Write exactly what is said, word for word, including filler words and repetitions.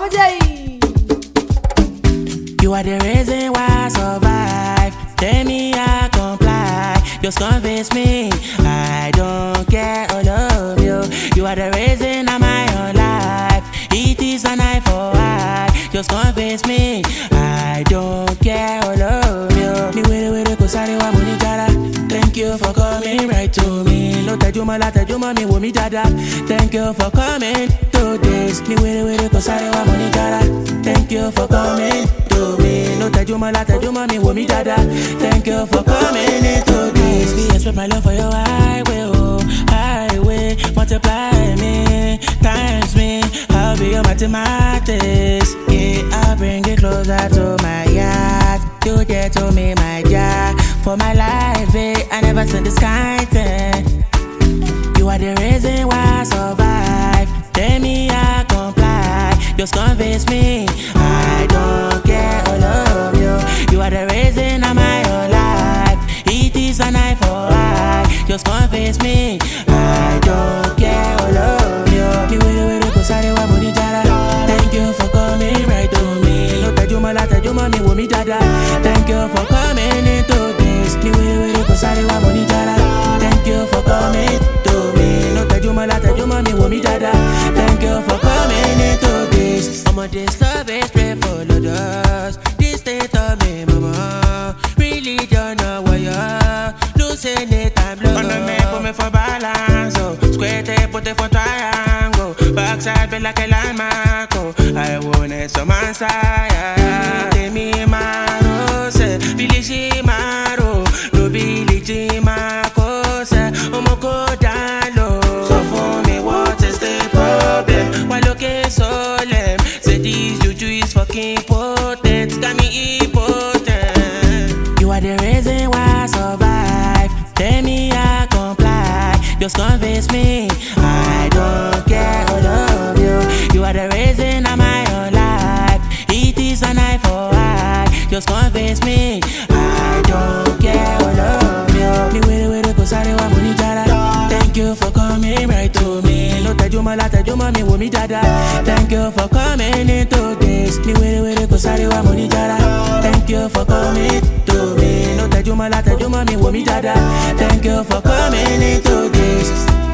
You are the reason why I survive. Tell me I comply. Just convince me I don't care all of you. You are the reason I'm my own life. It is an eye for eye. Just convince me I don't care all of you. Me wait wait cause I want money jara. Thank you for coming right to me. Lo tajuma la tajuma mi wo mi dada. Thank you for coming to this. Me wait wait cause I want money jara. Thank you for coming to me. No tajuma la tajuma mi wo mi dada. Thank you for coming into this. We express my love for your highway, oh highway. Multiply me, times me. I'll be your mathematics. Yeah, I'll bring it closer to my yard. You there to me, my job. For my life, eh, I never seen this kind thing. You are the reason why I survive. Tell me I comply. Just convince me I don't care all of you. You are the reason I'm my whole life. It is an eye for eye. Just convince me I don't care all of you. Me wait wait cause I want money jara. Thank you for coming right to me. Lo tajuma la tajuma mi wo mi dada. Thank you for coming into this. Me wait wait cause I want money jara. Thank you for coming to me. Lo tajuma la tajuma mi wo mi dada. Thank you for coming into this. I'm on this love is pray for the dust. This state of me, mama. Really don't know what you're losing it, I'm low. On the map, put me for balance, oh. Square tape, put it for triangle. Backside, be like a landmark, oh. I want it some answer, yeah. Tell me, Maro, say, Billy Shimaro. No Billy Jimako, say, Omoko Dalo. So for me, what is the problem? Why look so lame? Say this juju is fucking potent. Got me impotent. You are the reason why I survive. Tell me I comply. Just convince me I don't care all of you. You are the reason I'm my own life. It is an eye for eye. Just convince me I don't care all of you. Me wait wait cause I want money jara. Thank you for coming right to me. Lo tajuma la tajuma mi wo mi dada. Thank you for coming into this. Me wait wait cause I want money jara. Thank you for coming to me. No tajuma la tajuma mi wo mi dada. Thank you for coming into this.